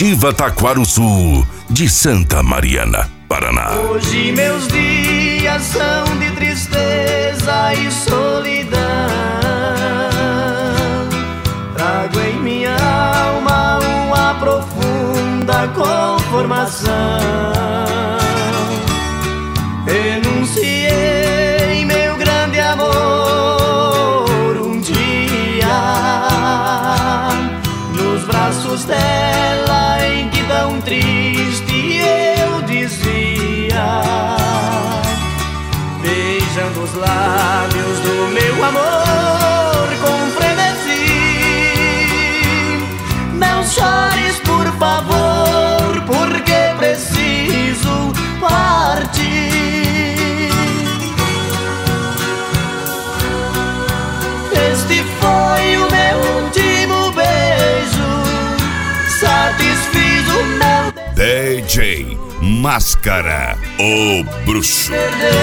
Comitiva Taquaruçu, de Santa Mariana, Paraná. Hoje meus dias são de tristeza e solidão. Trago em minha alma uma profunda conformação. Renunciei meu grande amor um dia nos braços dela, em que tão triste eu dizia, beijando os lábios do meu amor com frenesi. Não chores, por favor, porque preciso partir. Este foi o meu último beijo, satisfiz o meu DJ Máscara, o bruxo.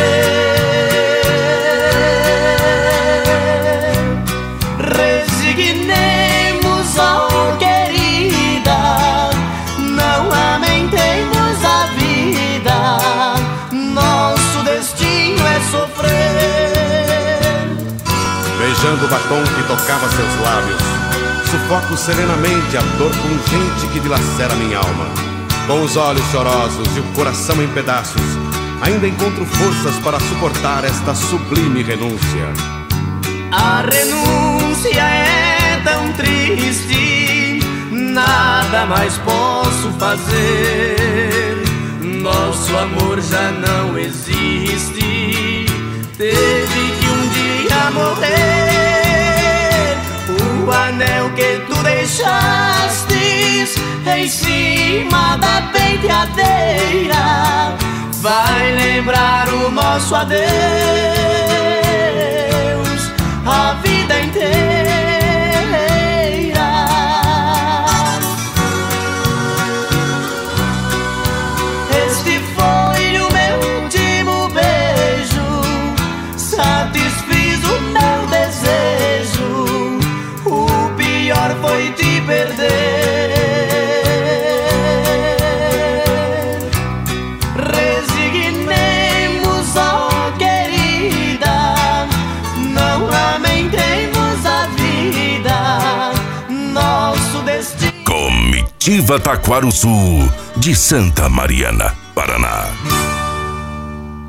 Resignemos, oh querida, não lamentemos a vida, nosso destino é sofrer. Beijando o batom que tocava seus lábios, sufoco serenamente a dor pungente que dilacera minha alma. Com os olhos chorosos e o coração em pedaços, ainda encontro forças para suportar esta sublime renúncia. A renúncia é tão triste, nada mais posso fazer. Nosso amor já não existe, teve que um dia morrer. O anel que tu deixastes em cima da penteadeira vai lembrar o nosso adeus a vida inteira. Este foi o meu último beijo, satisfiz o meu desejo, o pior foi te perder. Resignemos, oh querida, não lamentemos a vida, nosso destino. Comitiva Taquaruçu, de Santa Mariana, Paraná.